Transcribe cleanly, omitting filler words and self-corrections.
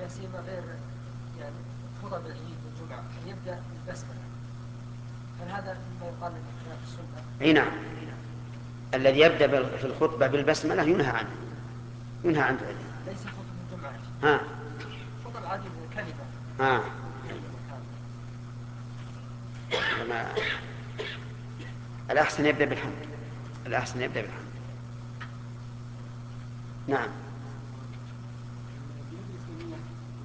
لا سيما غير يعني خطب العيد والجمعة أن يبدأ بالبسملة، هل هذا ما يقال من خلاف السنة؟ أي نعم، الذي يبدأ في الخطبة بالبسملة ينهى عنه، ينهى عنه. ليس خطب الجمعة، ها خطب عادي كلمة. ها ما الأحسن يبدأ بالحمد، الأحسن يبدأ بالحمد. نعم.